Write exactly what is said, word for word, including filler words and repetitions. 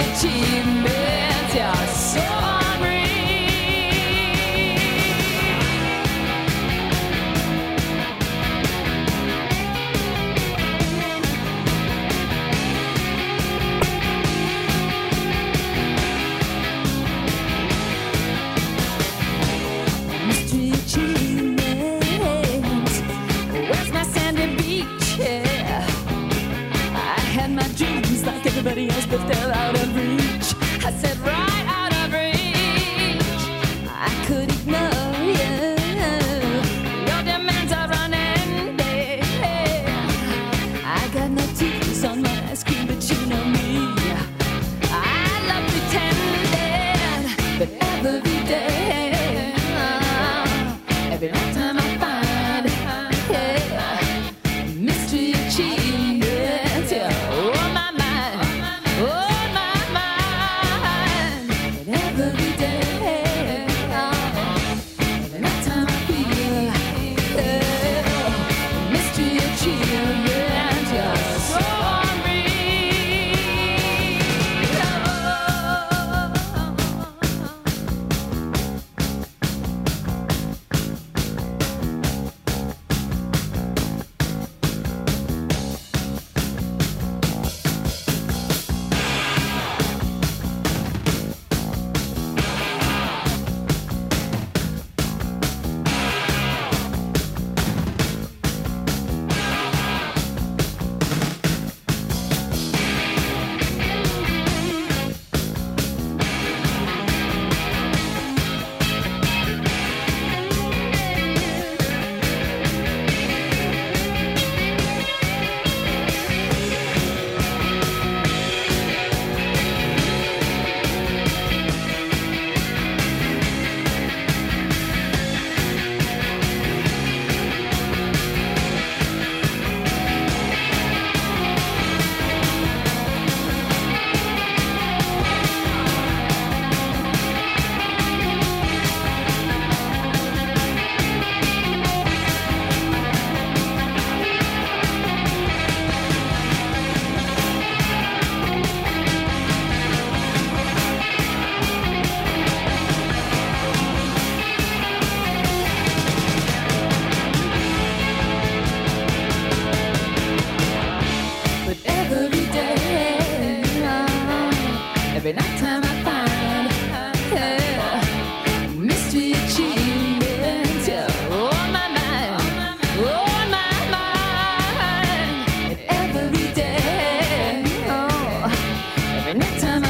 achievements, you're so unreal. Mystery achievements, where's my sandy beach? Yeah. I had my dreams like everybody else, but they're out of reach. I said right out of reach. I could ignore you. Your demands are running late. I got no teeth on my ice cream, but you know me. I love pretending, but every day, every time I find, yeah, mystery achievements, yeah, on my mind, on my mind. But every day, every time I feel, yeah, mystery achievements, yeah, so every night time I find, yeah, mystery achievements, yeah, on my mind, on my mind. And every day, oh, every night time I